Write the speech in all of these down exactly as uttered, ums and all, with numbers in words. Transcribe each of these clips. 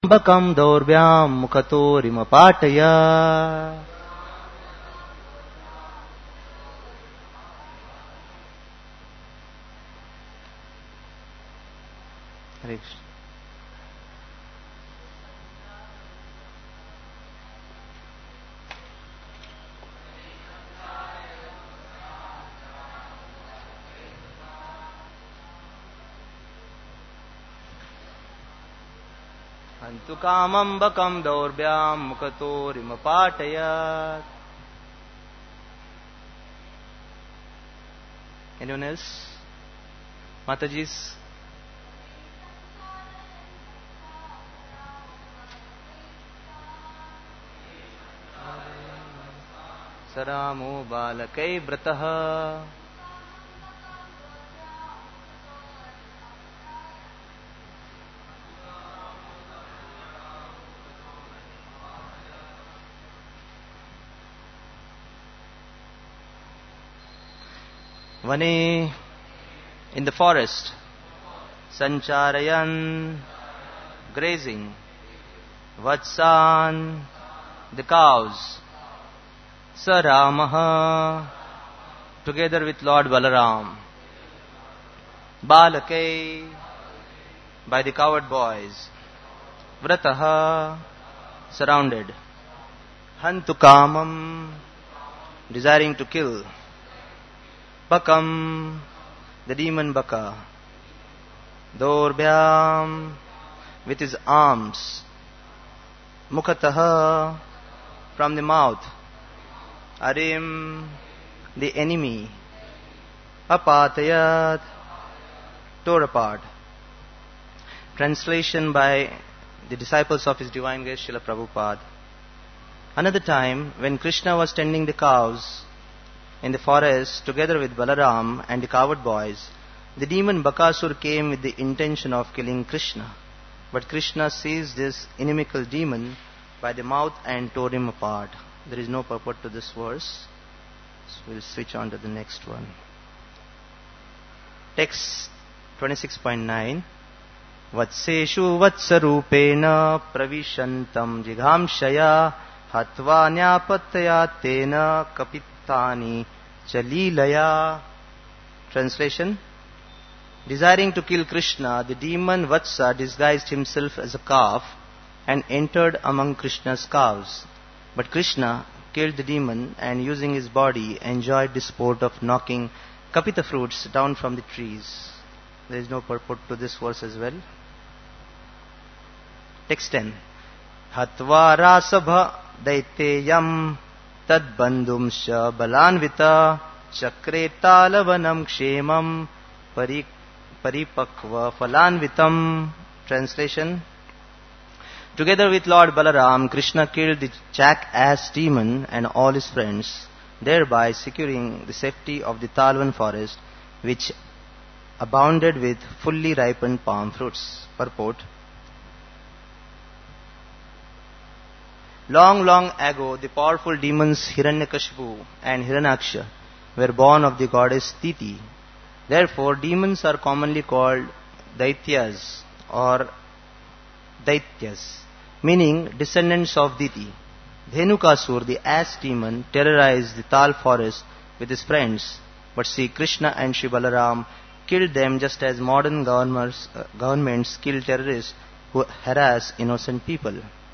Bakam Daurvyam Mukhatorim Pataya. Hare Krishna. Antu kamam bakam daurvyam mukatorim patayat. Anyone else? Mataji's? Saramo balakai brataha. Vane, in the forest, Sancharayan, grazing, Vatsan, the cows, Saramaha, together with Lord Balaram, Balakai, by the coward boys, Vrataha, surrounded, Hantukamam, desiring to kill, Bakam, the demon Baka, Daurbhyam, with his arms, Mukhataha, from the mouth, Arim, the enemy, Apatayat, tore apart. Translation by the disciples of His Divine Grace Srila Prabhupada. Another time, when Krishna was tending the cows in the forest together with Balaram and the coward boys, the demon Bakasur came with the intention of killing Krishna. But Krishna seized this inimical demon by the mouth and tore him apart. There is no purport to this verse. So we'll switch on to the next one. Text twenty-six point nine. Vatseshu vatsarupena pravishantam jighamshaya hatva nyapatya tena kapitani chalilaya. Translation. Desiring to kill Krishna, the demon Vatsa disguised himself as a calf and entered among Krishna's cows. But Krishna killed the demon and using his body enjoyed the sport of knocking kapita fruits down from the trees. There is no purport to this verse as well. Text ten. Hatva rasabha daiteyam tad bandhumsha balanvita chakre talavanam kshemam parik paripakva falanvitam. Translation. Together with Lord Balaram, Krishna killed the jackass demon and all his friends, thereby securing the safety of the Talvan forest, which abounded with fully ripened palm fruits. Purport. Long, long ago, the powerful demons Hiranyakashipu and Hiranyaksha were born of the goddess Titi. Therefore, demons are commonly called Daityas or Daityas, meaning descendants of Diti. Dhenukasur, the ass demon, terrorized the Tal forest with his friends, but Sri Krishna and Sri Balaram killed them just as modern governments, uh, governments kill terrorists who harass innocent people.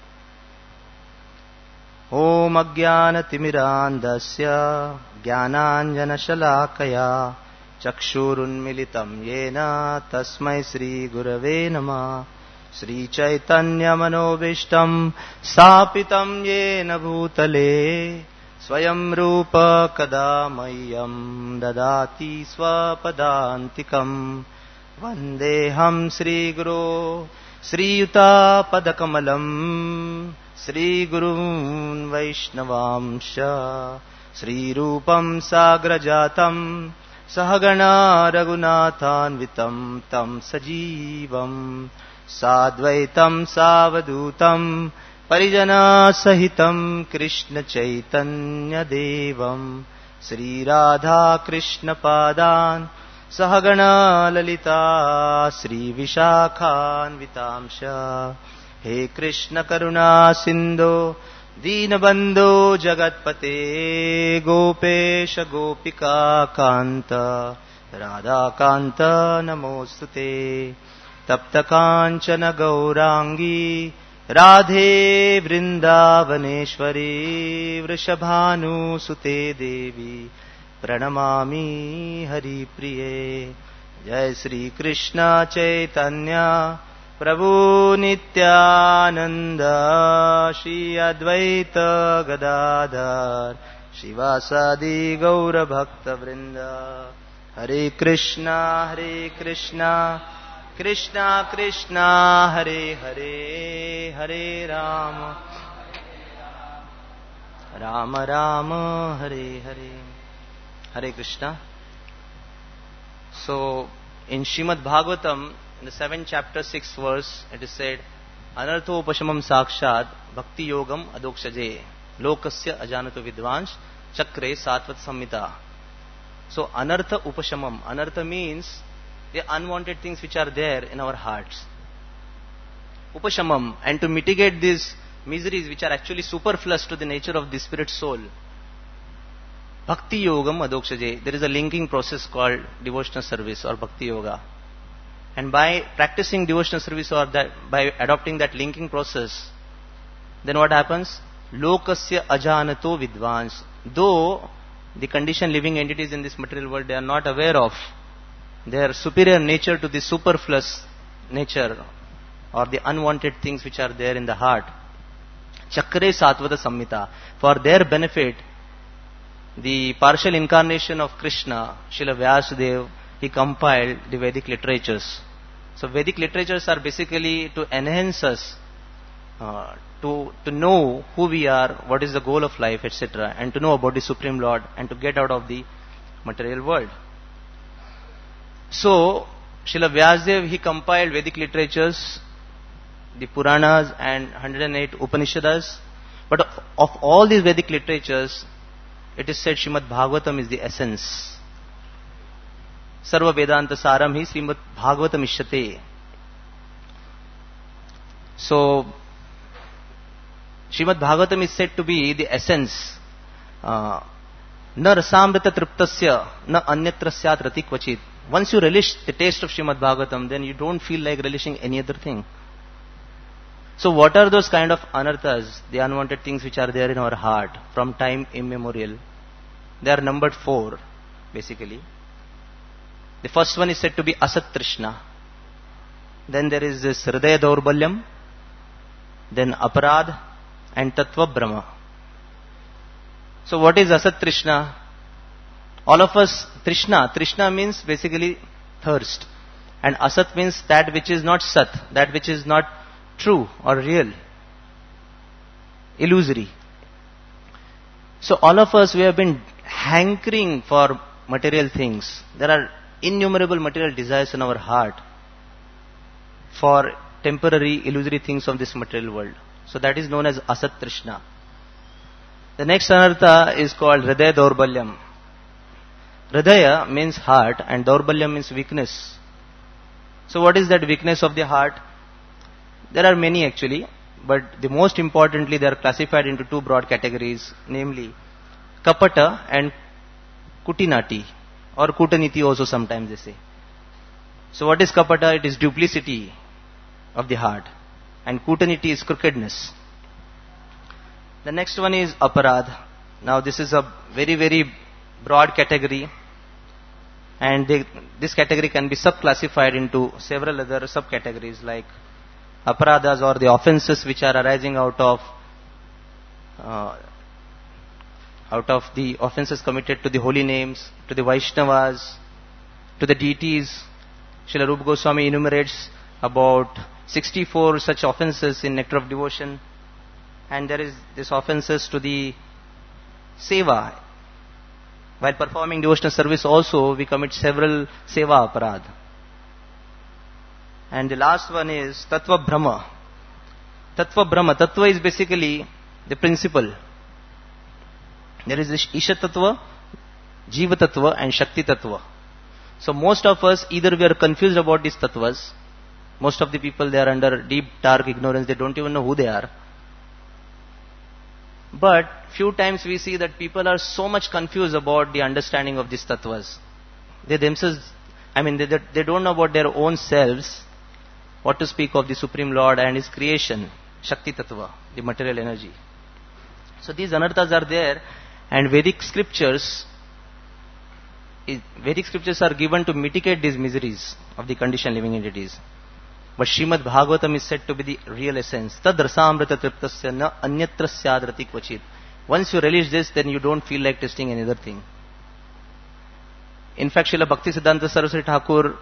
Om Ajnana Timirandasya Jnananjana Shalakaya Chakshurun Militam Yena Tasmai Sri Gurave Namah Sri Chaitanya Manovishtam Sapitam Yena Bhutale Swayam Rupa Kadamayam Dadati Swapadantikam Vandeham Sri Guru Sri Yuta Padakamalam Sri Gurun Vaishnavamsha Sri Rupam Sagrajatam Sahagana Raghunathanvitam Tam Sajivam Sadvaitam Savadutam Parijana Sahitam Krishna Chaitanya Devam Sri Radha Krishna Padan Sahagana Lalita Sri Vishakhan Vitamsha हे कृष्ण करुणा सिंधो दीनबंधो जगत्पते गोपेश गोपिका कांत राधा कांत नमोस्तुते तप्त कांचन गौरांगी राधे वृंदावनेश्वरी वृषभानुसुते देवी प्रणमामि हरिप्रिये। जय श्री कृष्ण चैतन्य प्रभु नित्यानंद श्री अद्वैत गदाधर शिवासादि गौर भक्त वृंद। हरे कृष्णा हरे Krishna Krishna Krishna Hare Hare Hare Ram Ram Ram Hare Hare. Hare Krishna. So, in Srimad Bhagavatam, in the seventh chapter, sixth verse, it is said, Anartho upashamam sakshat bhakti yogam adokshaje lokasya ajanato vidvansh chakre satvat samhita. So, anartha upashamam. Anartha means the unwanted things which are there in our hearts. Upashamam. And to mitigate these miseries which are actually superfluous to the nature of the spirit soul, Bhakti Yogam Adokshaje. There is a linking process called devotional service or Bhakti Yoga. And by practicing devotional service or that, by adopting that linking process, then what happens? Lokasya ajanato vidvans. Though the conditioned living entities in this material world, they are not aware of their superior nature to the superfluous nature or the unwanted things which are there in the heart. Chakre Satvata Samhita. For their benefit, the partial incarnation of Krishna, Srila Vyasadeva, he compiled the Vedic literatures. So Vedic literatures are basically to enhance us, uh, to, to know who we are, what is the goal of life, et cetera, and to know about the Supreme Lord and to get out of the material world. So, Srila Vyasadeva, he compiled Vedic literatures, the Puranas and one hundred eight Upanishads. But of all these Vedic literatures, it is said Srimad Bhagavatam is the essence. Sarva Vedanta Saram hi Srimad Bhagavatam Ishyate. So, Srimad Bhagavatam is said to be the essence. Na rasamrita triptasya na anyatra syat rati kvachit. Once you relish the taste of Srimad Bhagavatam, then you don't feel like relishing any other thing. So what are those kind of anarthas, the unwanted things which are there in our heart from time immemorial? They are numbered four, basically. The first one is said to be Asat Trishna. Then there is this Hridaya Daurbalyam, then Aparad and Tattva Brahma. So what is Asat Trishna? All of us, Trishna, Trishna means basically thirst. And Asat means that which is not Sat, that which is not true or real, illusory. So all of us, we have been hankering for material things. There are innumerable material desires in our heart for temporary illusory things of this material world. So that is known as Asat Trishna. The next anartha is called Hridaya Daurbalyam. Hridaya means heart and Daurbalyam means weakness. So what is that weakness of the heart? There are many actually, but the most importantly they are classified into two broad categories, namely Kapata and Kutinati, or Kutaniti also sometimes they say. So what is Kapata? It is duplicity of the heart, and Kutaniti is crookedness. The next one is Aparad. Now this is a very very broad category, and they, this category can be sub-classified into several other subcategories like Aparadas, or the offenses which are arising out of uh, out of the offenses committed to the holy names, to the Vaishnavas, to the deities. Srila Rupa Goswami enumerates about sixty-four such offenses in Nectar of Devotion, and there is this offenses to the seva. While performing devotional service also we commit several seva aparad. And the last one is Tattva Brahma. Tattva Brahma. Tattva is basically the principle. There is this Isha Tattva, Jiva Tattva and Shakti Tattva. So most of us, either we are confused about these Tattvas, Most of the people, they are under deep, dark ignorance. They don't even know who they are. But few times we see that people are so much confused about the understanding of these tattvas. They themselves, I mean, they, they don't know about their own selves, what to speak of the Supreme Lord and His creation, Shakti Tattva, the material energy. So these anarthas are there, and Vedic scriptures, Vedic scriptures are given to mitigate these miseries of the conditioned living entities. But Srimad Bhagavatam is said to be the real essence. Tad rasamrita triptasya na anyatra syadrati kvachit. Once you relish this, then you don't feel like tasting any other thing. In fact, Srila Bhaktisiddhanta Saraswati Thakur,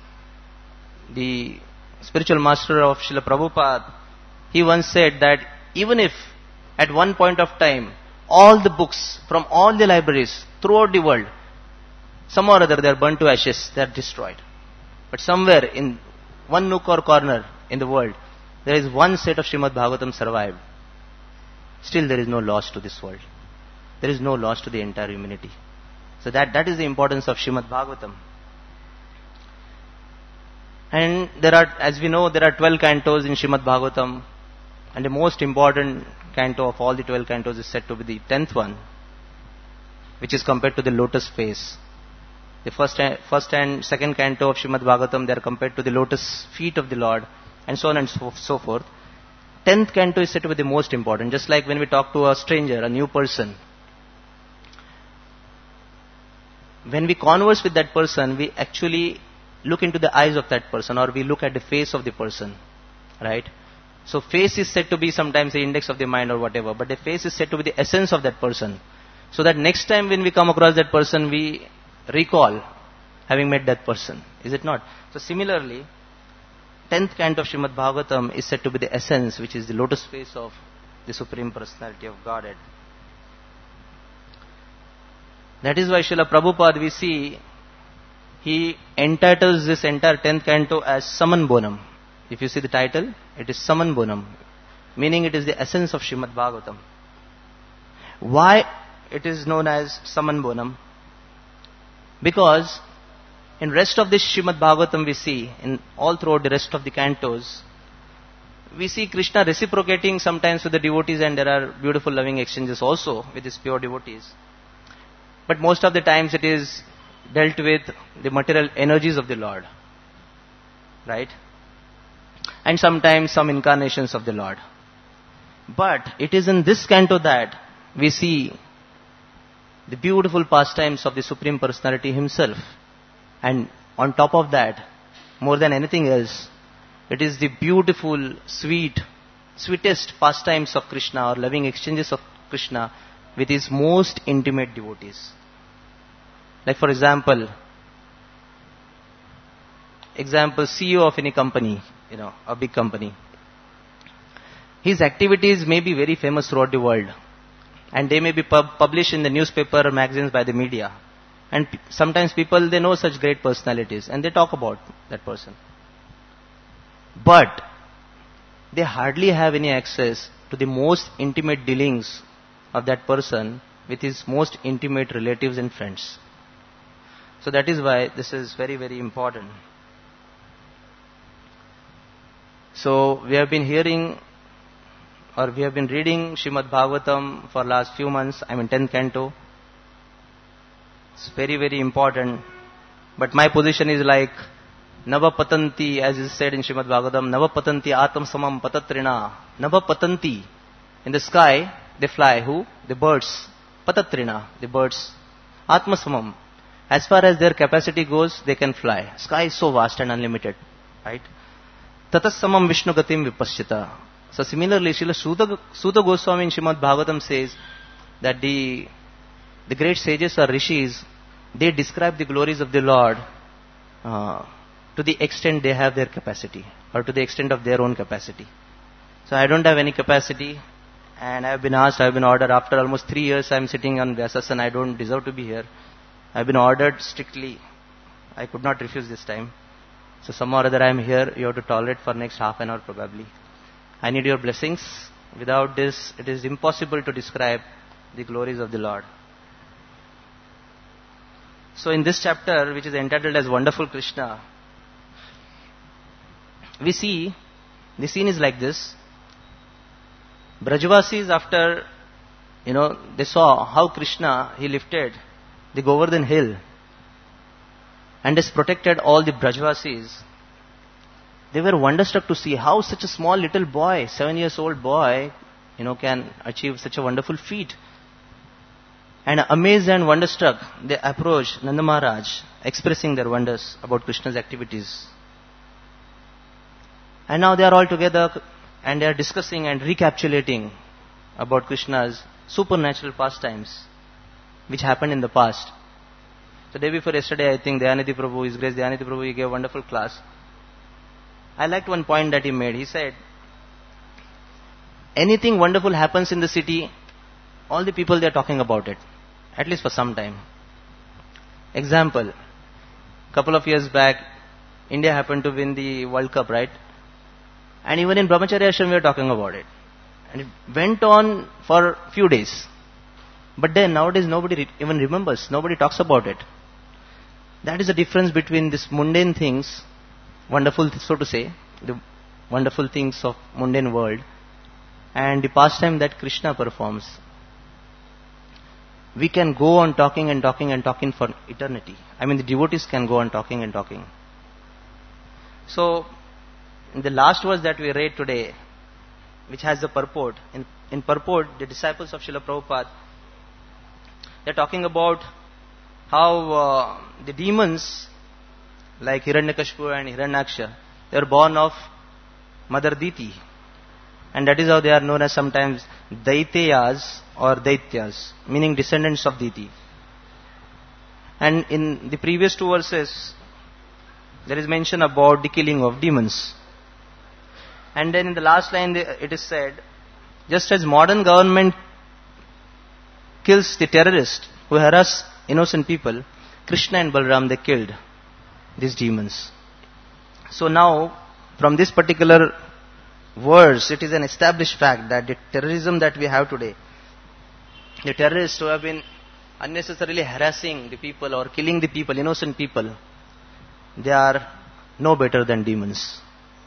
the spiritual master of Srila Prabhupada, he once said that even if at one point of time all the books from all the libraries throughout the world, some or other, they are burnt to ashes, they are destroyed. But somewhere in one nook or corner in the world, there is one set of Srimad Bhagavatam survived. Still there is no loss to this world. There is no loss to the entire humanity. So that, that is the importance of Srimad Bhagavatam. And there are, as we know, there are twelve cantos in Srimad Bhagavatam. And the most important canto of all the twelve cantos is said to be the tenth one, which is compared to the lotus face. The first and, first and second canto of Srimad Bhagavatam, they are compared to the lotus feet of the Lord, and so on and so, so forth. Tenth canto is said to be the most important. Just like when we talk to a stranger, a new person, when we converse with that person, we actually look into the eyes of that person, or we look at the face of the person, right? So face is said to be sometimes the index of the mind or whatever, but the face is said to be the essence of that person. So that next time when we come across that person, we recall having met that person. Is it not? So similarly, tenth canto of Srimad Bhagavatam is said to be the essence, which is the lotus face of the Supreme Personality of Godhead. That is why Srila Prabhupada, we see, he entitles this entire tenth canto as Saman Bonam. If you see the title, it is Saman Bonam, meaning it is the essence of Srimad Bhagavatam. Why it is known as Saman Bonam? Because in rest of this Srimad Bhagavatam we see, in all throughout the rest of the cantos, we see Krishna reciprocating sometimes with the devotees, and there are beautiful loving exchanges also with his pure devotees. But most of the times it is dealt with the material energies of the Lord. Right? And sometimes some incarnations of the Lord. But it is in this canto that we see the beautiful pastimes of the Supreme Personality Himself. And on top of that, more than anything else, it is the beautiful, sweet, sweetest pastimes of Krishna, or loving exchanges of Krishna with His most intimate devotees. Like for example, example C E O of any company, you know, a big company. His activities may be very famous throughout the world, and they may be pub- published in the newspaper or magazines by the media. And p- sometimes people, they know such great personalities and they talk about that person. But they hardly have any access to the most intimate dealings of that person with his most intimate relatives and friends. So that is why this is very, very important. So we have been hearing, or we have been reading Srimad Bhagavatam for last few months. I mean tenth canto. It's very, very important. But my position is like Nava Patanti, as is said in Srimad Bhagavatam, Nava Patanti Atam Samam Patatrina. Nava Patanti. In the sky, they fly. Who? The birds. Patatrina. The birds. Atma Samam. As far as their capacity goes, they can fly. Sky is so vast and unlimited. Right? Tatas Samam Vishnu Gatim Vipaschita. So similarly, Srila Suta, Suta Goswami in Srimad Bhagavatam says that the, the great sages or rishis, they describe the glories of the Lord uh, to the extent they have their capacity, or to the extent of their own capacity. So I don't have any capacity, and I have been asked, I have been ordered, after almost three years I am sitting on Vyasasana, I don't deserve to be here. I have been ordered strictly. I could not refuse this time. So somehow or other I am here, you have to tolerate for next half an hour probably. I need your blessings. Without this, it is impossible to describe the glories of the Lord. So in this chapter, which is entitled as Wonderful Krishna, we see the scene is like this. Brajavasis, after, you know, they saw how Krishna, he lifted the Govardhan hill and has protected all the Brajavasis. They were wonderstruck to see how such a small little boy, seven years old boy, you know, can achieve such a wonderful feat. And amazed and wonderstruck, they approached Nanda Maharaj, expressing their wonders about Krishna's activities. And now they are all together and they are discussing and recapitulating about Krishna's supernatural pastimes, which happened in the past. The day before yesterday, I think Dayanidhi Prabhu, His Grace Dayanidhi Prabhu, he gave a wonderful class. I liked one point that he made. He said, anything wonderful happens in the city, all the people, they are talking about it, at least for some time. Example, couple of years back, India happened to win the World Cup, right? And even in Brahmacharya Ashram, we were talking about it. And it went on for a few days. But then nowadays nobody re- even remembers, nobody talks about it. That is the difference between these mundane things, wonderful, so to say, the wonderful things of mundane world, and the pastime that Krishna performs. We can go on talking and talking and talking for eternity. I mean, the devotees can go on talking and talking. So, in the last verse that we read today, which has the purport, in, in purport, the disciples of Srila Prabhupada, they are talking about how uh, the demons, like Hiranyakashipu and Hiranyaksha, they are born of Mother Diti. And that is how they are known as sometimes Daiteyas or Daityas, meaning descendants of Diti. And in the previous two verses, there is mention about the killing of demons. And then in the last line it is said, just as modern government kills the terrorists who harass innocent people, Krishna and Balram, they killed these demons. So now, from this particular verse, it is an established fact that the terrorism that we have today, the terrorists who have been unnecessarily harassing the people or killing the people, innocent people, they are no better than demons.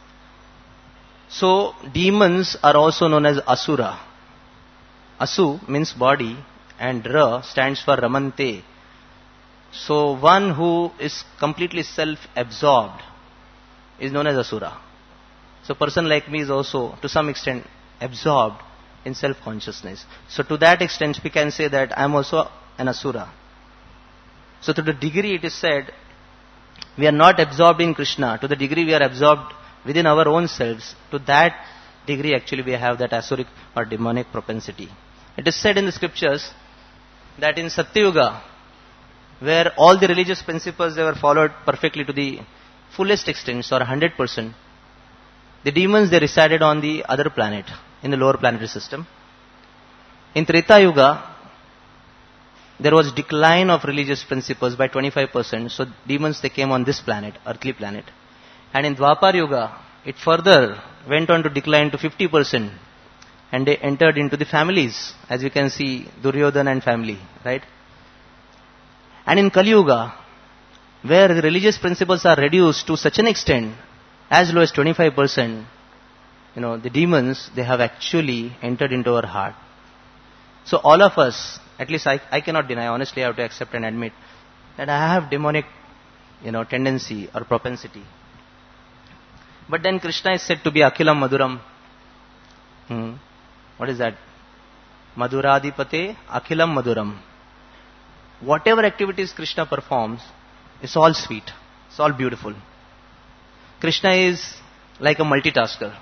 So, demons are also known as Asura. Asu means body and Ra stands for Ramante. So, one who is completely self-absorbed is known as Asura. So, a person like me is also, to some extent, absorbed in self-consciousness. So, to that extent, we can say that I am also an Asura. So, to the degree it is said, we are not absorbed in Krishna, to the degree we are absorbed within our own selves, to that degree actually we have that asuric or demonic propensity. It is said in the scriptures that in Satyuga, where all the religious principles they were followed perfectly to the fullest extent or one hundred percent, the demons they resided on the other planet, in the lower planetary system. In Treta Yuga, there was decline of religious principles by twenty-five percent, so demons they came on this planet, earthly planet. And in Dwapar Yuga, it further went on to decline to fifty percent. And they entered into the families, as we can see, Duryodhana and family, right? And in Kali Yuga, where the religious principles are reduced to such an extent, as low as twenty-five percent, you know, the demons, they have actually entered into our heart. So all of us, at least I, I cannot deny, honestly I have to accept and admit, that I have demonic, you know, tendency or propensity. But then Krishna is said to be Akhilam Madhuram. Hmm. What is that? Madhuradipate Akhilam Madhuram. Whatever activities Krishna performs, it's all sweet. It's all beautiful. Krishna is like a multitasker.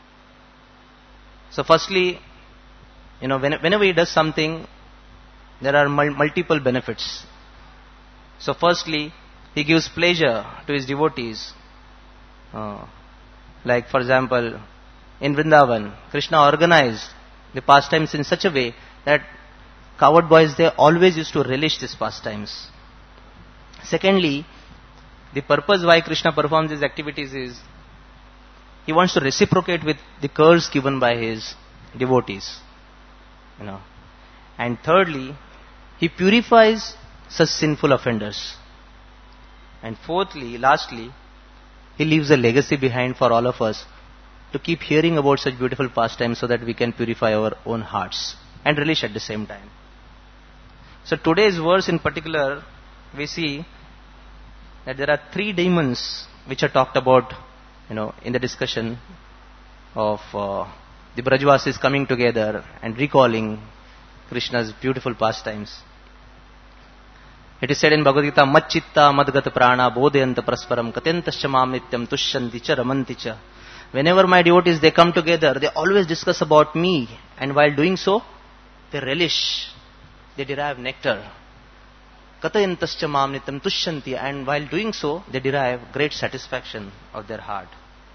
So firstly, you know, whenever he does something, there are mul- multiple benefits. So firstly, he gives pleasure to his devotees. Uh, Like, for example, in Vrindavan, Krishna organized the pastimes in such a way that coward boys, they always used to relish these pastimes. Secondly, the purpose why Krishna performs these activities is, he wants to reciprocate with the curse given by his devotees. You know. And thirdly, he purifies such sinful offenders. And fourthly, lastly, he leaves a legacy behind for all of us to keep hearing about such beautiful pastimes so that we can purify our own hearts and relish at the same time. So today's verse in particular, we see that there are three demons which are talked about, you know, in the discussion of uh, the Brajvasis coming together and recalling Krishna's beautiful pastimes. It is said in Bhagavad Gita, Macchitta madgata prana bodhayanta prasparam katentascha mam nityam tushyanti cha ramanti cha. Whenever my devotees, they come together, they always discuss about me, and while doing so, they relish, they derive nectar. Katayantascha mam nityam tushyanti, and while doing so, they derive great satisfaction of their heart.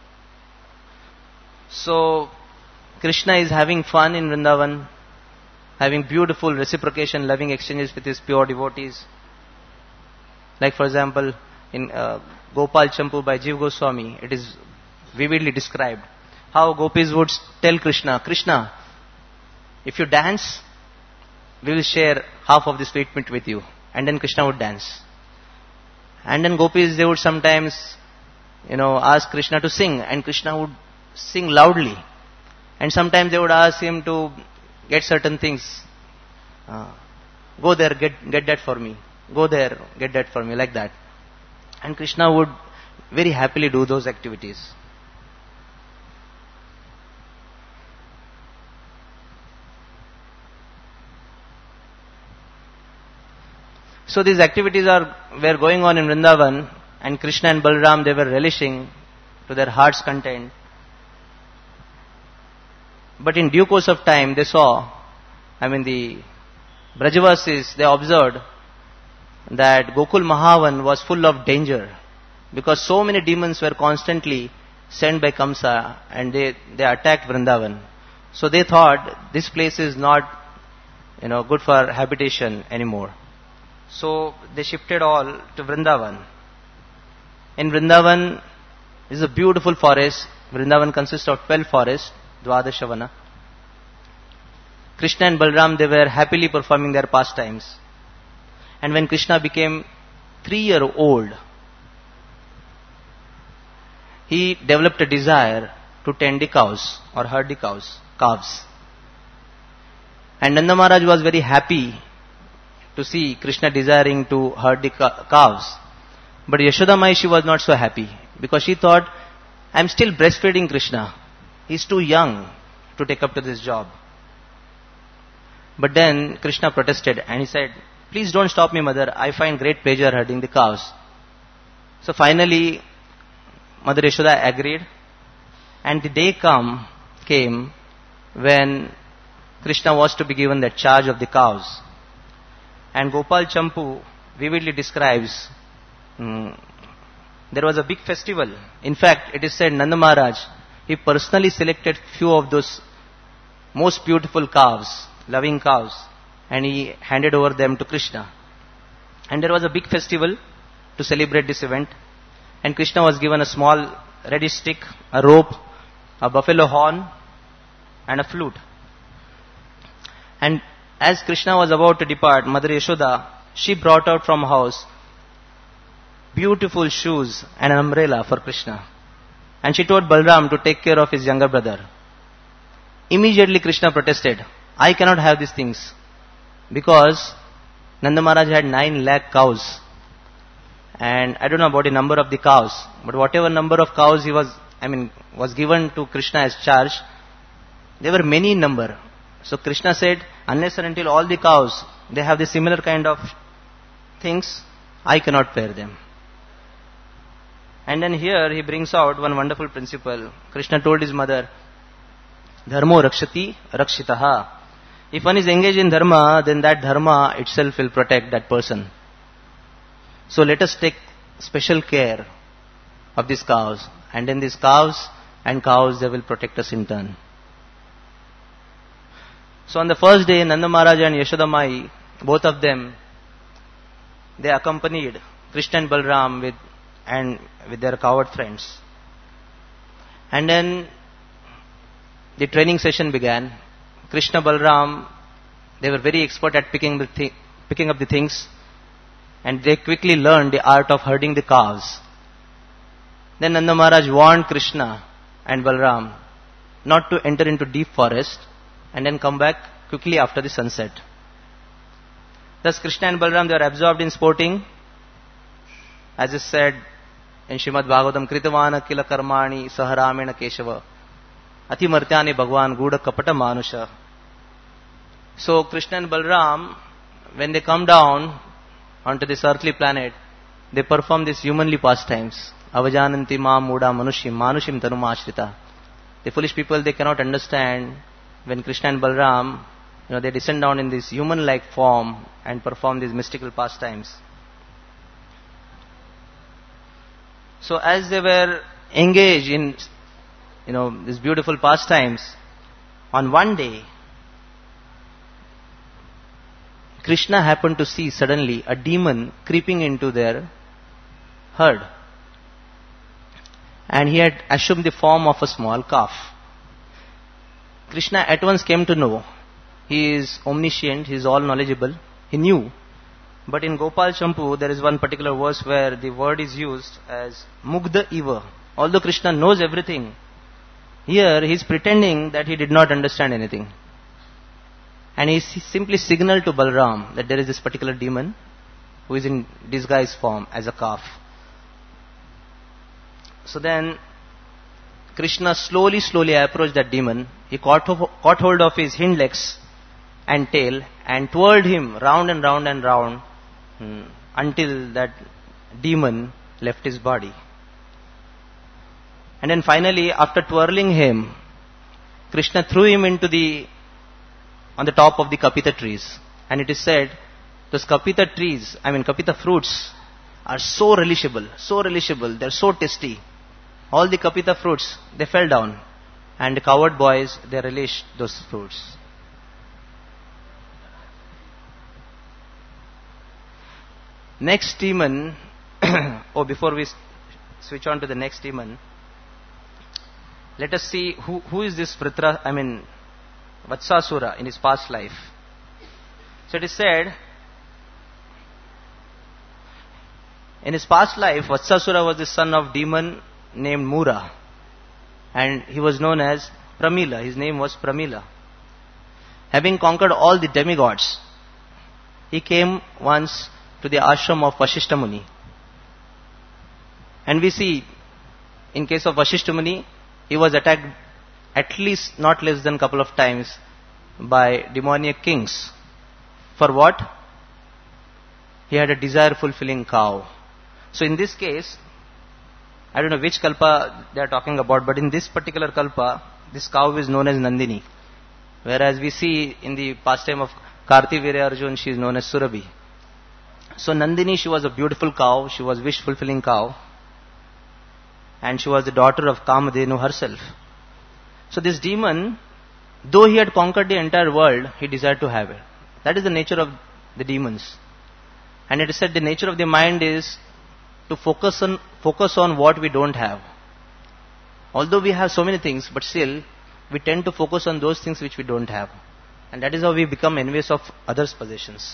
So, Krishna is having fun in Vrindavan, having beautiful reciprocation, loving exchanges with his pure devotees. Like for example, in uh, Gopal Champu by Jiva Goswami, it is vividly described how gopis would tell Krishna, Krishna, if you dance, we will share half of this sweetmeat with you. And then Krishna would dance. And then gopis, they would sometimes, you know, ask Krishna to sing, and Krishna would sing loudly. And sometimes they would ask him to get certain things. Uh, go there, get get that for me. Go there, get that for me, like that. And Krishna would very happily do those activities. So these activities are were going on in Vrindavan, and Krishna and Balram, they were relishing to their heart's content. But in due course of time, they saw, I mean the Brajavasis, they observed that Gokul Mahavan was full of danger, because so many demons were constantly sent by Kamsa, and they, they attacked Vrindavan. So they thought this place is not, you know, good for habitation anymore. So they shifted all to Vrindavan. In Vrindavan is a beautiful forest. Vrindavan consists of twelve forests, Dwadashavana. Krishna and Balram, they were happily performing their pastimes. And when Krishna became three year old, he developed a desire to tend the cows or herd the cows, calves. And Nanda Maharaj was very happy to see Krishna desiring to herd the calves. But Yashoda Mai, she was not so happy, because she thought, I am still breastfeeding Krishna. He is too young to take up to this job. But then Krishna protested and he said, please don't stop me, mother. I find great pleasure herding the cows. So finally, Mother Yashoda agreed, and the day come, came when Krishna was to be given the charge of the cows. And Gopal Champu vividly describes, um, there was a big festival. In fact, it is said Nanda Maharaj, he personally selected few of those most beautiful cows, loving cows, and he handed over them to Krishna. And there was a big festival to celebrate this event. And Krishna was given a small ready stick, a rope, a buffalo horn, and a flute. And as Krishna was about to depart, Mother Yashoda, she brought out from house beautiful shoes and an umbrella for Krishna. And she told Balram to take care of his younger brother. Immediately Krishna protested, I cannot have these things, because Nanda Maharaj had nine lakh cows. And I don't know about the number of the cows, but whatever number of cows he was, I mean, was given to Krishna as charge, there were many in number. So Krishna said, unless and until all the cows, they have the similar kind of things, I cannot bear them. And then here he brings out one wonderful principle. Krishna told his mother, Dharmo rakshati rakshitaha. If one is engaged in dharma, then that dharma itself will protect that person. So let us take special care of these cows. And then these cows and cows, they will protect us in turn. So on the first day, Nanda Maharaj and Yashoda Mai, both of them, they accompanied Krishna and Balram with, and with their cowherd friends. And then the training session began. Krishna, Balram, they were very expert at picking, the thi- picking up the things, and they quickly learned the art of herding the cows. Then Nanda Maharaj warned Krishna and Balram not to enter into deep forest and then come back quickly after the sunset. Thus Krishna and Balram, they are absorbed in sporting. As is said in Srimad Bhagavatam, Kritavana kila karmani saharamena keshava ati martyani bhagwan guda kapata manusha. So Krishna and Balram, when they come down onto this earthly planet, they perform these humanly pastimes. Avajananti ma muda manushim manushim tanum ashrita. The foolish people, they cannot understand when Krishna and Balram, you know, they descend down in this human-like form and perform these mystical pastimes. So as they were engaged in, you know, these beautiful pastimes, on one day, Krishna happened to see suddenly a demon creeping into their herd. And he had assumed the form of a small calf. Krishna at once came to know. He is omniscient, he is all knowledgeable. He knew. But in Gopal Champu, there is one particular verse where the word is used as Mugdha Iva. Although Krishna knows everything, here he is pretending that he did not understand anything. And he simply signaled to Balram that there is this particular demon who is in disguise form as a calf. So then Krishna slowly, slowly approached that demon. He caught, caught hold of his hind legs and tail and twirled him round and round and round hmm, until that demon left his body. And then finally, after twirling him, Krishna threw him into the, on the top of the Kapita trees. And it is said, those Kapita trees, I mean Kapita fruits, are so relishable, so relishable, they are so tasty. All the Kapita fruits, they fell down. And the coward boys, they relished those fruits. Next demon, oh, before we switch on to the next demon, let us see who, who is this Vritra, I mean, Vatsasura in his past life. So it is said, in his past life, Vatsasura was the son of demon named Mura. And he was known as Pramila. His name was Pramila. Having conquered all the demigods, he came once to the ashram of Vashishta Muni. And we see, in case of Vashishta Muni, he was attacked at least not less than a couple of times by demoniac kings. For what? He had a desire-fulfilling cow. So in this case, I don't know which kalpa they are talking about, but in this particular kalpa, this cow is known as Nandini. Whereas we see in the pastime of Karti Virya Arjun, she is known as Surabhi. So Nandini, she was a beautiful cow, she was wish-fulfilling cow, and she was the daughter of Kamadhenu herself. So this demon, though he had conquered the entire world, he desired to have it. That is the nature of the demons. And it is said the nature of the mind is to focus on focus on what we don't have. Although we have so many things, but still we tend to focus on those things which we don't have. And that is how we become envious of others' possessions.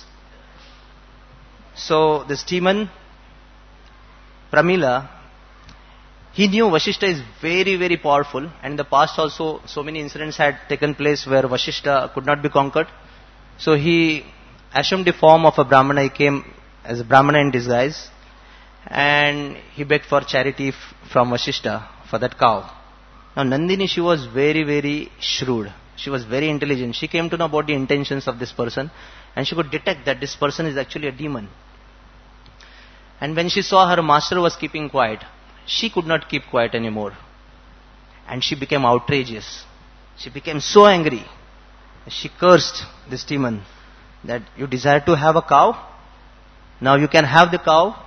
So this demon, Pramila, he knew Vashishta is very, very powerful, and in the past also so many incidents had taken place where Vashishta could not be conquered. So he assumed the form of a Brahmana. He came as a Brahmana in disguise, and he begged for charity f- from Vashishta for that cow. Now Nandini, she was very, very shrewd. She was very intelligent. She came to know about the intentions of this person, and she could detect that this person is actually a demon. And when she saw her master was keeping quiet, she could not keep quiet anymore. And she became outrageous. She became so angry. She cursed this demon that you desire to have a cow? Now you can have the cow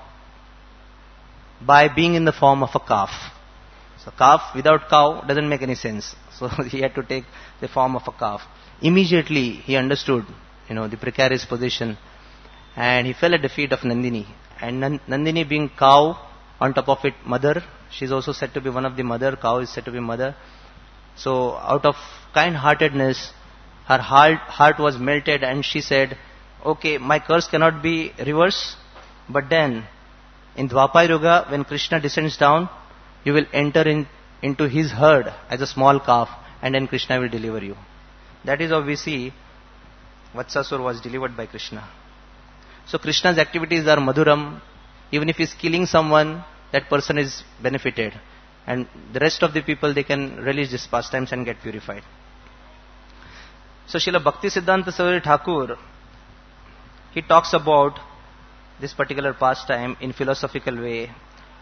by being in the form of a calf. So calf without cow doesn't make any sense. So he had to take the form of a calf. Immediately he understood, you know, the precarious position, and he fell at the feet of Nandini. And Nandini, being cow, on top of it mother, she is also said to be one of the mother. Cow is said to be mother. So out of kind-heartedness, her heart, heart was melted, and she said, okay, my curse cannot be reversed, but then in Dwapar Yuga, when Krishna descends down, you will enter in, into his herd as a small calf, and then Krishna will deliver you. That is how we see Vatsasur was delivered by Krishna. So Krishna's activities are madhuram. Even if he is killing someone, that person is benefited. And the rest of the people, they can relish these pastimes and get purified. So Srila Bhakti Siddhanta Saraswati Thakur, he talks about this particular pastime in philosophical way.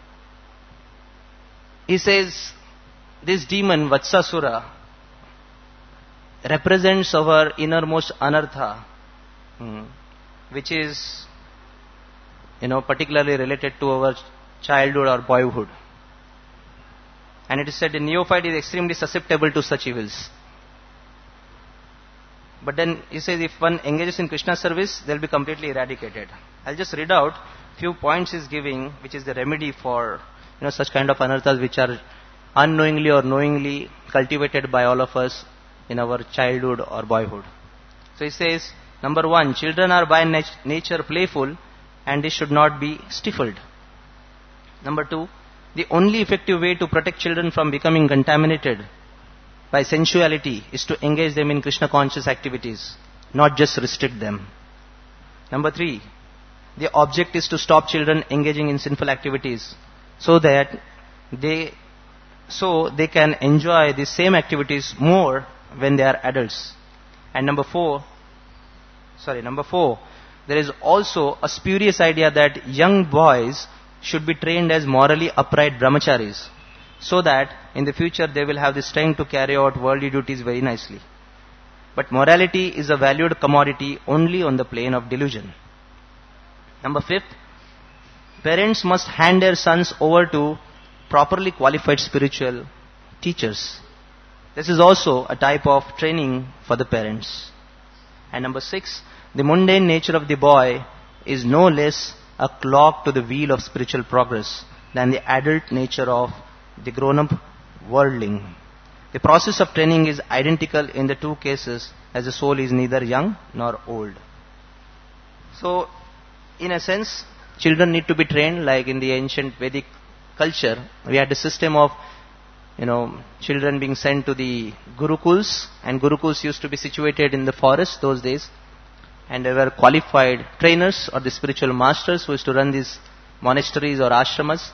He says, this demon Vatsasura represents our innermost anartha, hmm, which is, you know, particularly related to our childhood or boyhood. And it is said the neophyte is extremely susceptible to such evils. But then he says if one engages in Krishna service, they will be completely eradicated. I'll just read out few points he's giving, which is the remedy for, you know, such kind of anarthas which are unknowingly or knowingly cultivated by all of us in our childhood or boyhood. So he says, number one, children are by nat- nature playful and they should not be stifled. Number two, the only effective way to protect children from becoming contaminated by sensuality is to engage them in Krishna conscious activities, not just restrict them. Number three, the object is to stop children engaging in sinful activities so that they so they can enjoy the same activities more when they are adults. And number four, sorry, number four, there is also a spurious idea that young boys should be trained as morally upright brahmacharis, so that in the future they will have the strength to carry out worldly duties very nicely. But morality is a valued commodity only on the plane of delusion. Number fifth, parents must hand their sons over to properly qualified spiritual teachers. This is also a type of training for the parents. And number six, the mundane nature of the boy is no less a clog to the wheel of spiritual progress than the adult nature of the grown-up worldling. The process of training is identical in the two cases, as the soul is neither young nor old. So, in a sense, children need to be trained like in the ancient Vedic culture. We had a system of, you know, children being sent to the Gurukuls, and Gurukuls used to be situated in the forest those days. And there were qualified trainers or the spiritual masters who used to run these monasteries or ashramas.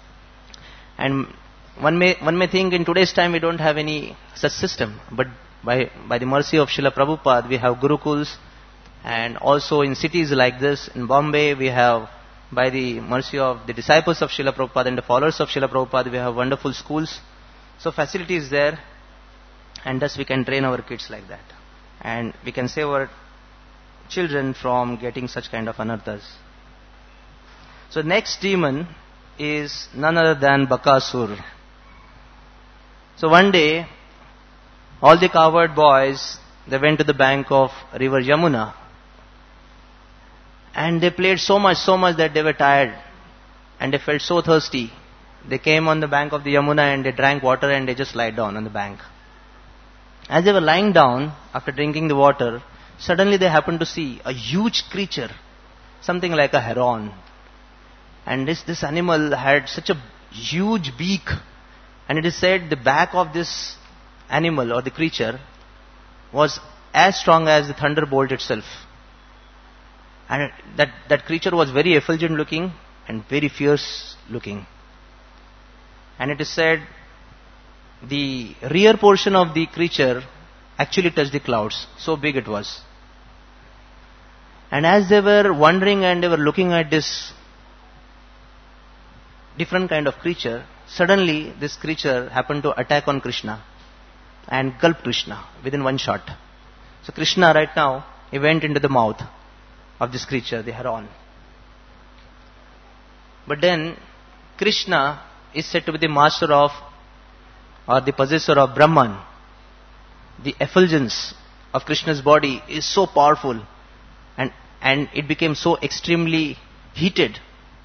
And one may one may think in today's time we don't have any such system, but by by the mercy of Srila Prabhupada we have Gurukuls, and also in cities like this, in Bombay we have, by the mercy of the disciples of Srila Prabhupada and the followers of Srila Prabhupada, we have wonderful schools. So facility is there, and thus we can train our kids like that. And we can save our children from getting such kind of anarthas. So next demon is none other than Bakasur. So one day, all the cowherd boys, they went to the bank of river Yamuna, and they played so much, so much that they were tired, and they felt so thirsty. They came on the bank of the Yamuna and they drank water and they just lied down on the bank. As they were lying down, after drinking the water, suddenly they happened to see a huge creature, something like a heron. And this, this animal had such a huge beak. And it is said the back of this animal or the creature was as strong as the thunderbolt itself. And that, that creature was very effulgent looking and very fierce looking. And it is said the rear portion of the creature actually touched the clouds. So big it was. And as they were wondering and they were looking at this different kind of creature, suddenly this creature happened to attack on Krishna and gulp Krishna within one shot. So Krishna right now, he went into the mouth of this creature, the heron. But then Krishna is said to be the master of, or the possessor of Brahman. The effulgence of Krishna's body is so powerful, and, and it became so extremely heated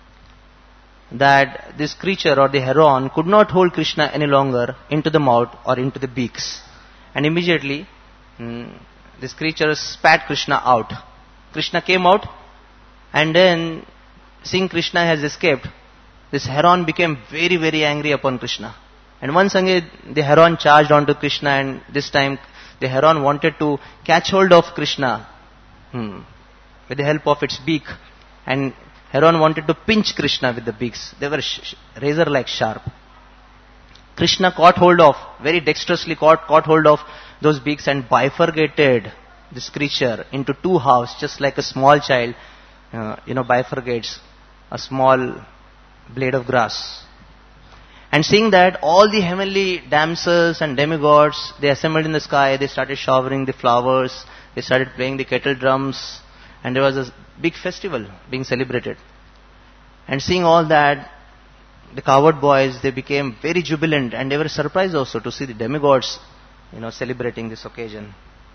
that this creature or the heron could not hold Krishna any longer into the mouth or into the beaks. And immediately, hmm, this creature spat Krishna out. Krishna came out, and then seeing Krishna has escaped, this heron became very, very angry upon Krishna. And once again, the heron charged onto Krishna, and this time the heron wanted to catch hold of Krishna hmm, with the help of its beak. And heron wanted to pinch Krishna with the beaks. They were sh- sh- razor-like sharp. Krishna caught hold of, very dexterously caught, caught hold of those beaks and bifurcated this creature into two halves, just like a small child, uh, you know, bifurcates a small blade of grass. And seeing that, all the heavenly damsels and demigods, they assembled in the sky, they started showering the flowers, they started playing the kettle drums, and there was a big festival being celebrated. And seeing all that, the cowherd boys, they became very jubilant, and they were surprised also to see the demigods, you know, celebrating this occasion.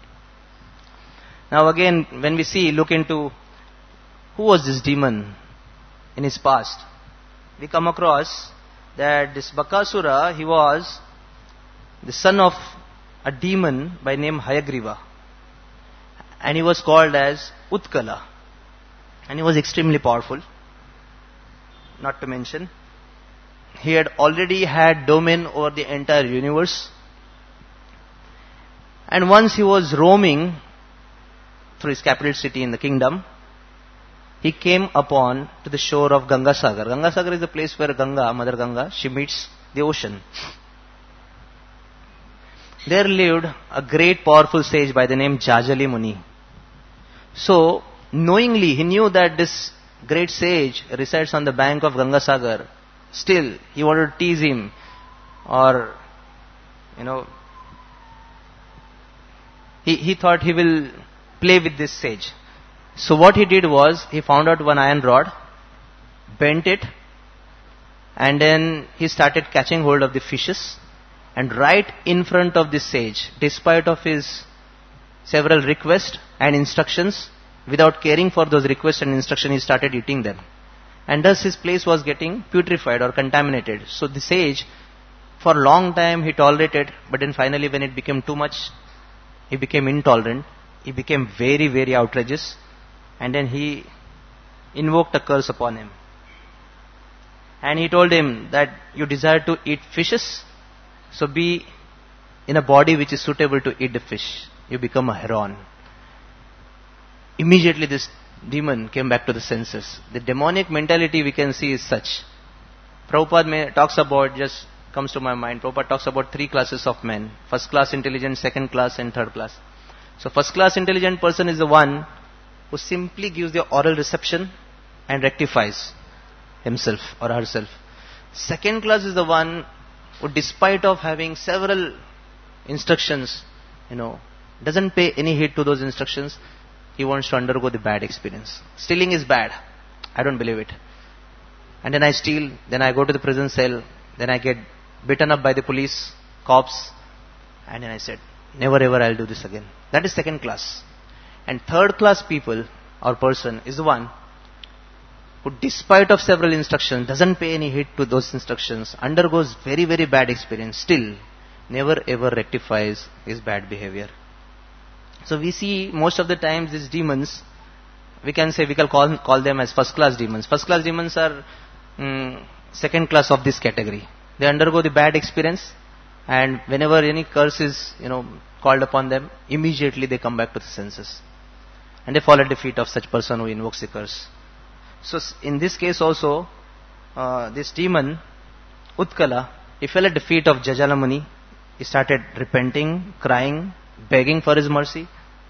Now again, when we see, look into who was this demon in his past, we come across that this Bakasura, he was the son of a demon by name Hayagriva. And he was called as Utkala. And he was extremely powerful. Not to mention, he had already had domain over the entire universe. And once he was roaming through his capital city in the kingdom, he came upon to the shore of Gangasagar. Gangasagar is the place where Ganga, Mother Ganga, she meets the ocean. There lived a great powerful sage by the name Jajali Muni. So, knowingly, he knew that this great sage resides on the bank of Gangasagar. Still, he wanted to tease him, or, you know, he, he thought he will play with this sage. So what he did was, he found out one iron rod, bent it, and then he started catching hold of the fishes, and right in front of this sage, despite of his several requests and instructions, without caring for those requests and instructions, he started eating them. And thus his place was getting putrefied or contaminated. So the sage, for a long time he tolerated, but then finally when it became too much, he became intolerant, he became very, very outrageous, and then he invoked a curse upon him. And he told him that you desire to eat fishes, so be in a body which is suitable to eat the fish. You become a heron. Immediately this demon came back to the senses. The demonic mentality we can see is such. Prabhupada may, talks about, just comes to my mind, Prabhupada talks about three classes of men. First class intelligent, second class and third class. So first class intelligent person is the one who simply gives the oral reception and rectifies himself or herself. Second class is the one who, despite of having several instructions, you know, doesn't pay any heed to those instructions. He wants to undergo the bad experience. Stealing is bad. I don't believe it. And then I steal, then I go to the prison cell, then I get beaten up by the police, cops, and then I said, never ever I'll do this again. That is second class. And third class people or person is the one who, despite of several instructions, doesn't pay any heed to those instructions, undergoes very, very bad experience, still never ever rectifies his bad behavior. So we see most of the times these demons, we can say, we can call, call them as first class demons. First class demons are um, second class of this category. They undergo the bad experience, and whenever any curse is, you know, called upon them, immediately they come back to the senses. And they fall at the feet of such person who invokes the curse. So in this case also, uh, this demon, Utkala, he fell at the feet of Jajala Muni. He started repenting, crying, begging for his mercy.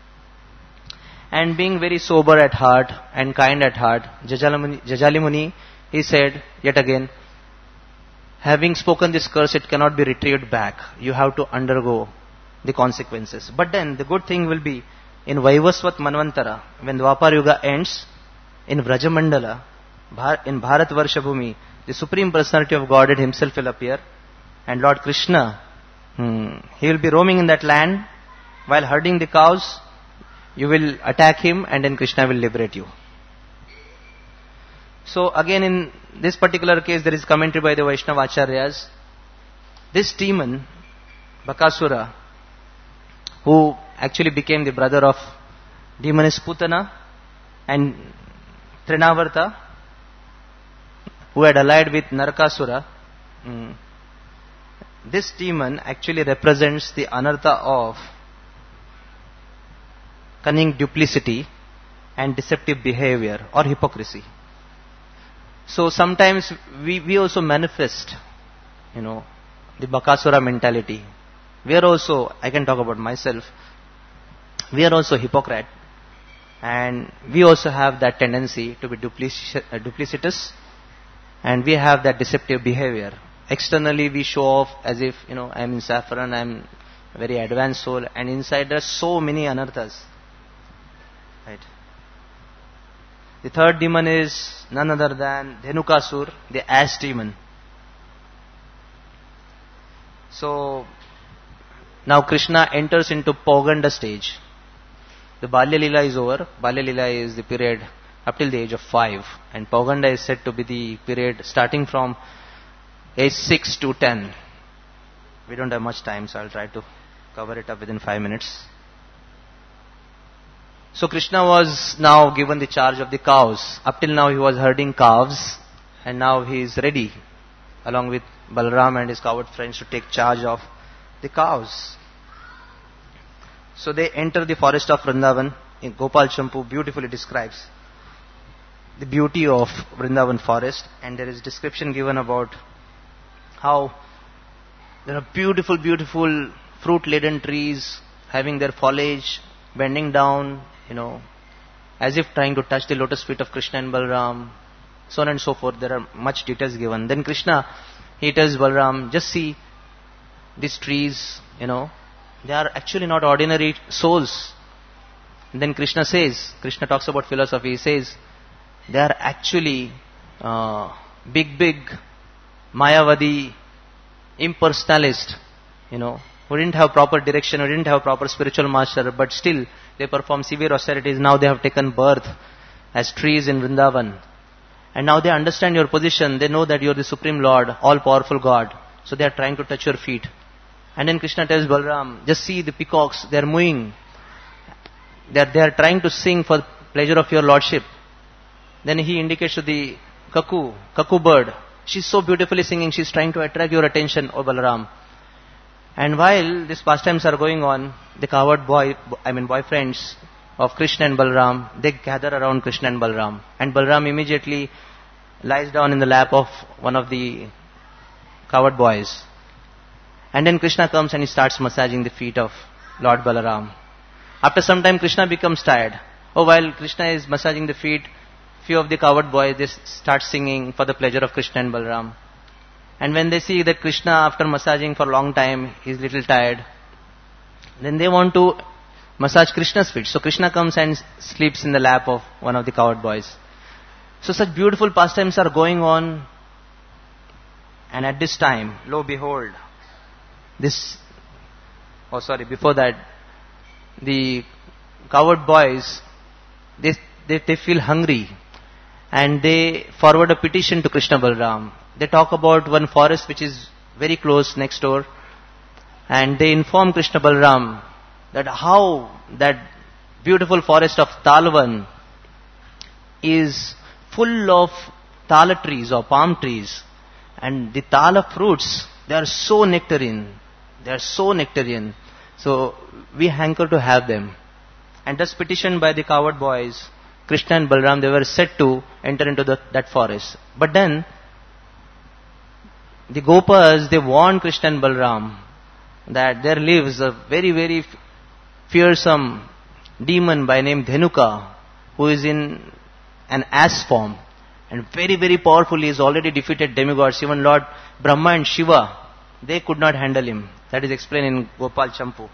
And being very sober at heart and kind at heart, Jajala Muni, Jajali Muni, he said yet again, having spoken this curse, it cannot be retrieved back. You have to undergo the consequences. But then the good thing will be, in Vaivasvat Manvantara, when Dwapar Yuga ends, in Vrajamandala, in Bharat Varshabhumi, the Supreme Personality of Godhead himself will appear, and Lord Krishna, hmm, he will be roaming in that land while herding the cows. You will attack him, and then Krishna will liberate you. So again, in this particular case, there is commentary by the Vaishnava Acharyas. This demon, Bakasura, who actually became the brother of demoness Putana and Trinavarta, who had allied with Narakasura. Mm, this demon actually represents the anartha of cunning duplicity and deceptive behavior or hypocrisy. So sometimes we, we also manifest, you know, the Bakasura mentality. We are also, I can talk about myself, we are also hypocrite, and we also have that tendency to be duplici- uh, duplicitous, and we have that deceptive behavior. Externally we show off as if, you know, I am in saffron, I am a very advanced soul, and inside there are so many anarthas. Right. The third demon is none other than Dhenukasur, the ass demon. So now Krishna enters into Poganda stage. The Balya Lila is over. Balya Lila is the period up till the age of five, and Poganda is said to be the period starting from age six to ten. We don't have much time, so I'll try to cover it up within five minutes. So Krishna was now given the charge of the cows. Up till now he was herding calves, and now he is ready along with Balram and his coward friends to take charge of the cows. So they enter the forest of Vrindavan. In Gopal Champu beautifully describes the beauty of Vrindavan forest, and there is description given about how there are beautiful, beautiful fruit-laden trees having their foliage bending down, you know, as if trying to touch the lotus feet of Krishna and Balram, so on and so forth. There are much details given. Then Krishna, he tells Balram, just see these trees, you know, they are actually not ordinary souls. And then Krishna says, Krishna talks about philosophy, he says, they are actually uh, big, big, Mayavadi, impersonalist, you know, who didn't have proper direction, who didn't have proper spiritual master, but still they perform severe austerities. Now they have taken birth as trees in Vrindavan. And now they understand your position. They know that you are the Supreme Lord, all-powerful God. So they are trying to touch your feet. And then Krishna tells Balram, just see the peacocks, they are mooing. They are, they are trying to sing for pleasure of your lordship. Then he indicates to the cuckoo, cuckoo bird. She's so beautifully singing, she's trying to attract your attention, O Balaram. And while these pastimes are going on, the coward boy, I mean boyfriends of Krishna and Balram, they gather around Krishna and Balram. And Balram immediately lies down in the lap of one of the coward boys. And then Krishna comes and he starts massaging the feet of Lord Balaram. After some time, Krishna becomes tired. Oh, while Krishna is massaging the feet, few of the coward boys, they start singing for the pleasure of Krishna and Balram. And when they see that Krishna, after massaging for a long time, is little tired, then they want to massage Krishna's feet. So Krishna comes and sleeps in the lap of one of the coward boys. So such beautiful pastimes are going on. And at this time, lo behold, this, oh sorry, before that, the coward boys, they, they, they feel hungry. And they forward a petition to Krishna Balram. They talk about one forest which is very close next door. And they inform Krishna Balram that how that beautiful forest of Talvan is full of tala trees or palm trees. And the tala fruits, they are so nectarine. They are so nectarine. So we hanker to have them. And thus petitioned by the coward boys, Krishna and Balram, they were set to enter into the, that forest. But then, the Gopas, they warned Krishna and Balram that there lives a very, very fearsome demon by name Dhenuka, who is in an ass form. And very, very powerful. He has already defeated demigods. Even Lord Brahma and Shiva, they could not handle him. That is explained in Gopal Champu.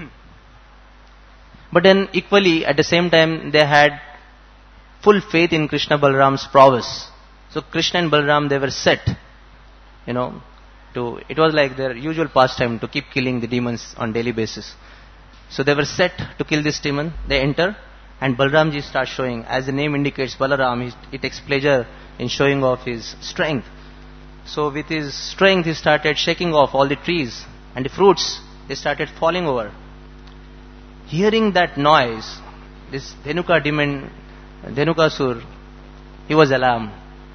But then equally, at the same time, they had full faith in Krishna Balram's prowess. So Krishna and Balram, they were set, you know, to, it was like their usual pastime to keep killing the demons on daily basis. So they were set to kill this demon. They enter, and Balramji starts showing, as the name indicates, Balaram, he, he takes pleasure in showing off his strength. So with his strength, he started shaking off all the trees, and the fruits, they started falling over. Hearing that noise, this Dhenuka demon, Dhenukasur, he was alarmed.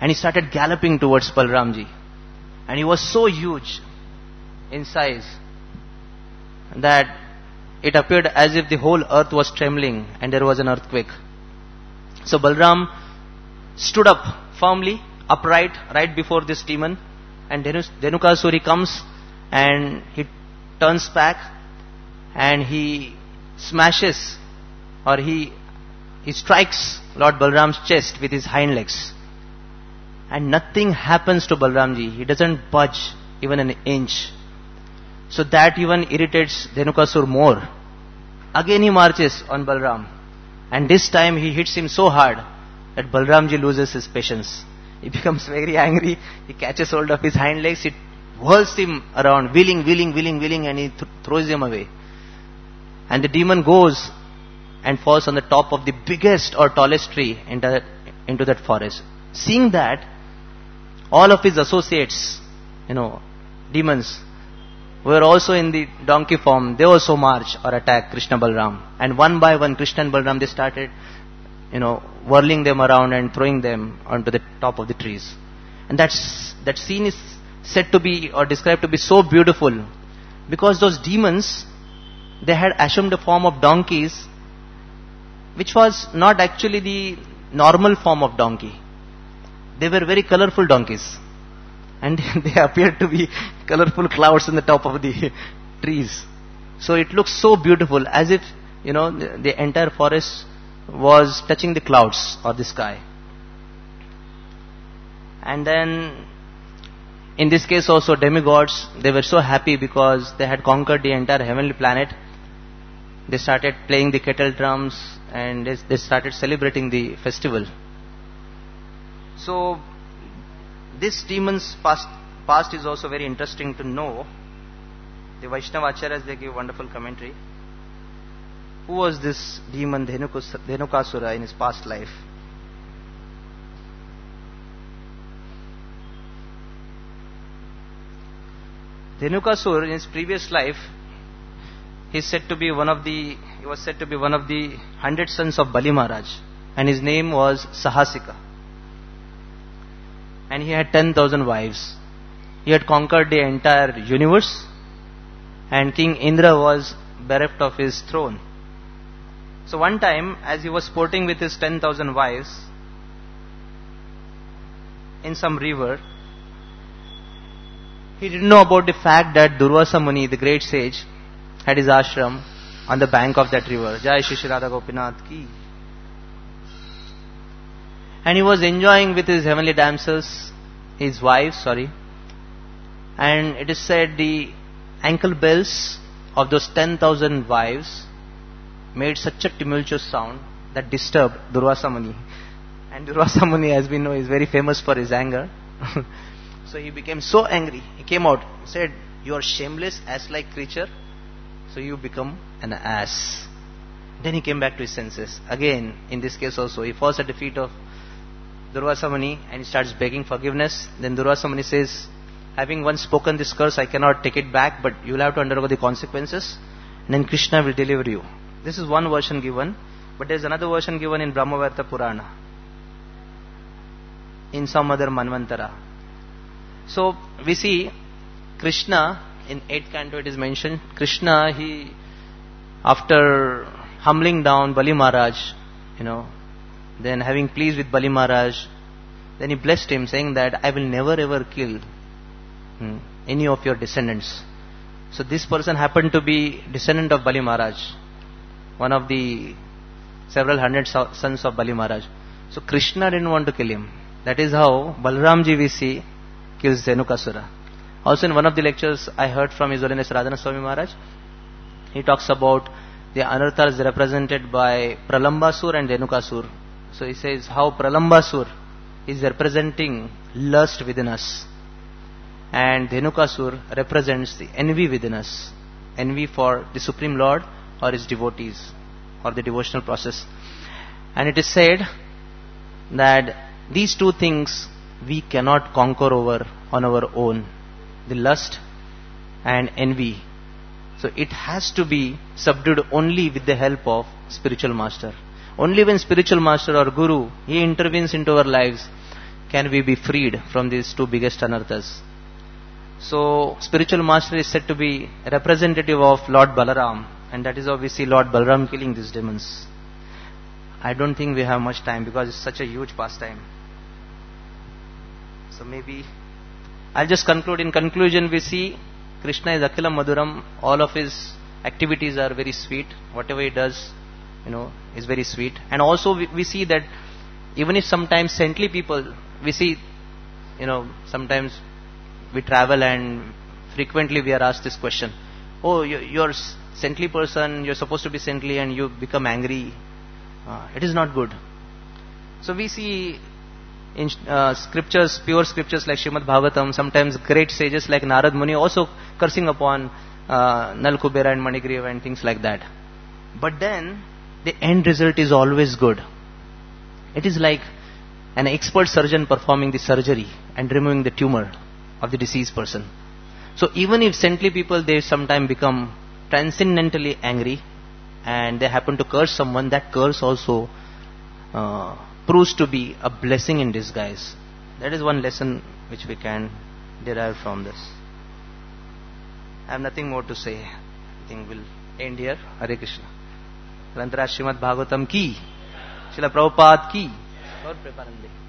and he started galloping towards Balramji. And he was so huge in size that it appeared as if the whole earth was trembling and there was an earthquake. So Balram stood up firmly, upright, right before this demon, and Dhenukasura comes and he turns back and he smashes or he he strikes Lord Balram's chest with his hind legs. And nothing happens to Balramji. He doesn't budge even an inch. So that even irritates Dhenukasura more. Again he marches on Balram. And this time he hits him so hard that Balramji loses his patience. He becomes very angry. He catches hold of his hind legs. He whirls him around, wheeling, wheeling, wheeling, wheeling, and he th- throws him away. And the demon goes and falls on the top of the biggest or tallest tree into that, into that forest. Seeing that, all of his associates, you know, demons, were also in the donkey form. They also march or attack Krishna Balram. And one by one, Krishna and Balram, they started, you know, whirling them around and throwing them onto the top of the trees. And that's, that scene is said to be or described to be so beautiful because those demons, they had assumed a form of donkeys which was not actually the normal form of donkey. They were very colorful donkeys. And they appeared to be colorful clouds on the top of the trees. So it looks so beautiful, as if, you know, the, the entire forest was touching the clouds or the sky. And then, in this case also, demigods, they were so happy because they had conquered the entire heavenly planet. They started playing the kettle drums and they, they started celebrating the festival. So, this demon's past, past is also very interesting to know. The Vaishnava Acharyas, they give wonderful commentary. Who was this demon Dhenukasura in his past life? Dhenukasura in his previous life, he is said to be one of the he was said to be one of the hundred sons of Bali Maharaj, and his name was Sahasika. And he had ten thousand wives. He had conquered the entire universe, and King Indra was bereft of his throne. So one time, as he was sporting with his ten thousand wives in some river, he didn't know about the fact that Durvasa Muni, the great sage, had his ashram on the bank of that river. Jai Shri Shri Radha Gopinath ki. And he was enjoying with his heavenly damsels, his wives, sorry. And it is said the ankle bells of those ten thousand wives made such a tumultuous sound that disturbed Durvasa Muni. And Durvasa Muni, as we know, is very famous for his anger. So he became so angry. He came out, said, "You are shameless ass-like creature, so you become an ass." Then he came back to his senses. Again, in this case also, he falls at the feet of Durvasa Muni and he starts begging forgiveness. Then Durvasa Muni says, "Having once spoken this curse, I cannot take it back, but you will have to undergo the consequences. And then Krishna will deliver you." This is one version given, but there is another version given in Brahmavarta Purana, in some other Manvantara. So we see Krishna, in eighth canto it is mentioned, Krishna, he, after humbling down Bali Maharaj, you know, then having pleased with Bali Maharaj, then he blessed him, saying that I will never ever kill hmm, any of your descendants. So this person happened to be descendant of Bali Maharaj, one of the several hundred so- sons of Bali Maharaj. So Krishna didn't want to kill him. That is how Balramji we see kills Dhenukasura. Also in one of the lectures I heard from His Holiness Radhana Swami Maharaj, he talks about the anarthas represented by Pralambasur and Dhenukasur. So he says how Pralambasur is representing lust within us, and Dhenukasur represents the envy within us, envy for the Supreme Lord or His devotees or the devotional process. And it is said that these two things we cannot conquer over on our own, the lust and envy. So it has to be subdued only with the help of spiritual master. Only when spiritual master or guru, he intervenes into our lives, can we be freed from these two biggest anarthas? So, spiritual master is said to be representative of Lord Balaram, and that is how we see Lord Balaram killing these demons. I don't think we have much time because it's such a huge pastime. So maybe I'll just conclude. In conclusion, we see Krishna is Akhilam Madhuram. All of his activities are very sweet. Whatever he does, you know, is very sweet. And also we, we see that even if sometimes saintly people, we see, you know, sometimes we travel and frequently we are asked this question. Oh, you, you're a saintly person, you're supposed to be saintly and you become angry. Uh, it is not good. So we see in uh, scriptures, pure scriptures like Srimad Bhagavatam, sometimes great sages like Narad Muni also cursing upon uh, Nal Kubera and Manigriva and things like that. But then the end result is always good. It is like an expert surgeon performing the surgery and removing the tumor of the deceased person. So even if saintly people, they sometimes become transcendentally angry and they happen to curse someone, that curse also uh, proves to be a blessing in disguise. That is one lesson which we can derive from this. I have nothing more to say. I think we'll end here. Hare Krishna. Grantharaj Srimad Bhagavatam ki, Srila Prabhupada ki, Gaur Premanande.